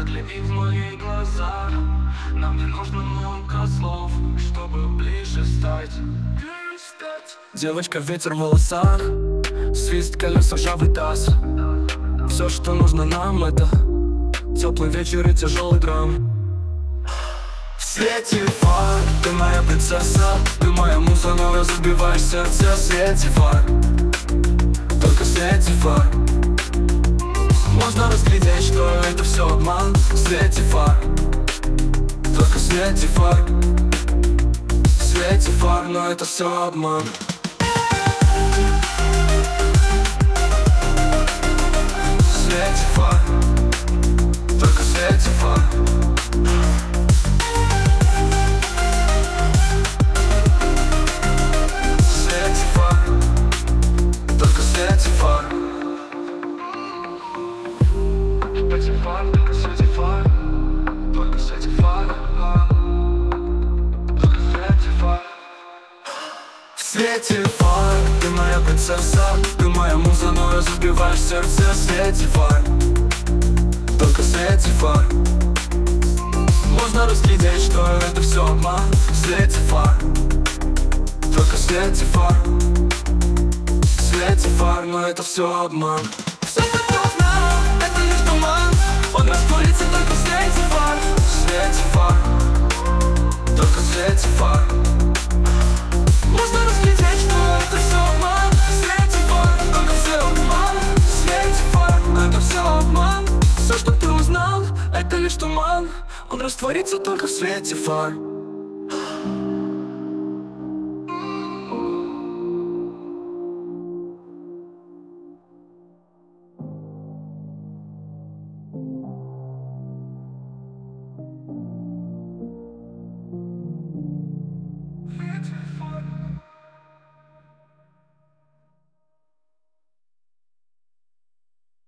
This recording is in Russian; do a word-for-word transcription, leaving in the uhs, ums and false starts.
вряд ли и в моих глазах. Нам не нужно много слов, чтобы ближе стать. Девочка, ветер в волосах, свист колес, ржавый таз. Все, что нужно нам, это теплый вечер и тяжелый драм. В свете фар, ты моя принцесса, ты моя муза, но разбиваешь сердце. В свете фар, только в свете фар можно разглядеть, что это все обман. В свете фар, только в свете фар, в свете фар, но это все обман. В свете фар, только в свете фар. В свете фар, ты моя принцесса, ты моя муза, но разбиваешь сердце. В свете фар, только в свете фар можно разглядеть, что это все обман. В свете фар, только в свете фар, в свете фар, но это все обман. Все, что ты узнал, это лишь туман. Он растворится только в свете фар. В свете фар, только в свете фар можно разглядеть, что это все обман. В свете фар, только все обман. В свете фар, это все обман. Все, что ты узнал, это лишь туман. Он растворится только в свете фар.